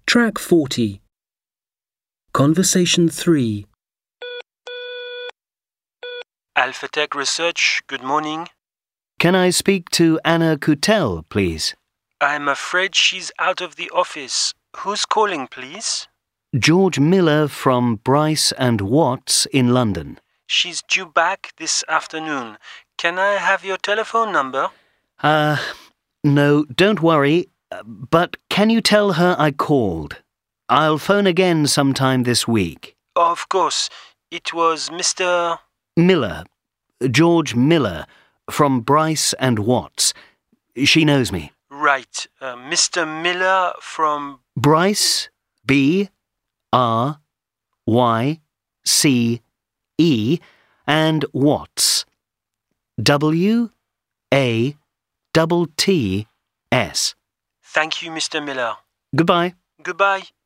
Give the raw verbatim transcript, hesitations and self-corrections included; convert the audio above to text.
Track forty. Conversation three. Alphatech Research, good morning. Can I speak to Anna Kutel, please? I'm afraid she's out of the office. Who's calling, please? George Miller from Bryce and Watts in London. She's due back this afternoon. Can I have your telephone number? Uh, no, don't worry. But can you tell her I called? I'll phone again sometime this week. Of course. It was Mister Miller. George Miller from Bryce and Watts. She knows me. Right. Uh, Mister Miller from Bryce, B, R, Y, C, E, and Watts. W, A, T, T, S. Thank you, Mister Miller. Goodbye. Goodbye.